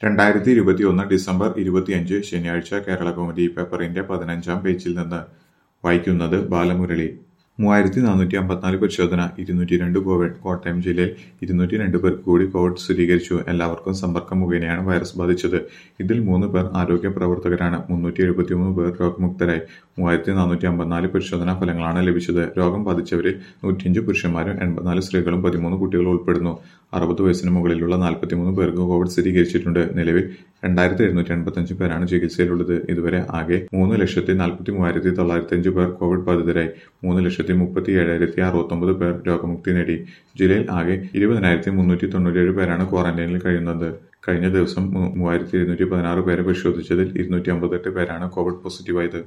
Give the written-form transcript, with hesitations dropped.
2021 December 25 ശനിയാഴ്ച കേരളകൗമുദി പേപ്പറിന്റെ 15-ാം പേജിൽ നിന്ന് വായിക്കുന്നത് ബാലമുരളി. 3454 പരിശോധന, 202 കോവിഡ്. കോട്ടയം ജില്ലയിൽ 202 പേർക്ക് കൂടി കോവിഡ് സ്ഥിരീകരിച്ചു. എല്ലാവർക്കും സമ്പർക്കം മുഖേനയാണ് വൈറസ് ബാധിച്ചത്. ഇതിൽ 3 പേർ ആരോഗ്യ പ്രവർത്തകരാണ്. 373 പേർ രോഗമുക്തരായി. 3454 പരിശോധനാ ഫലങ്ങളാണ് ലഭിച്ചത്. രോഗം ബാധിച്ചവരിൽ 105 പുരുഷന്മാരും 84 സ്ത്രീകളും 13 കുട്ടികളും ഉൾപ്പെടുന്നു. 60 വയസ്സിന് മുകളിലുള്ള 43 പേർക്ക് കോവിഡ് സ്ഥിരീകരിച്ചിട്ടുണ്ട്. നിലവിൽ 2785 പേരാണ് ചികിത്സയിലുള്ളത്. ഇതുവരെ ആകെ 3,43,905 പേർ കോവിഡ് ബാധിതരായി. 3,37,069 പേർ രോഗമുക്തി നേടി. ജില്ലയിൽ ആകെ 20,397 പേരാണ് ക്വാറന്റൈനിൽ കഴിയുന്നത്. കഴിഞ്ഞ ദിവസം 3,216 പേരെ പരിശോധിച്ചതിൽ 258 പേരാണ് കോവിഡ് പോസിറ്റീവായത്.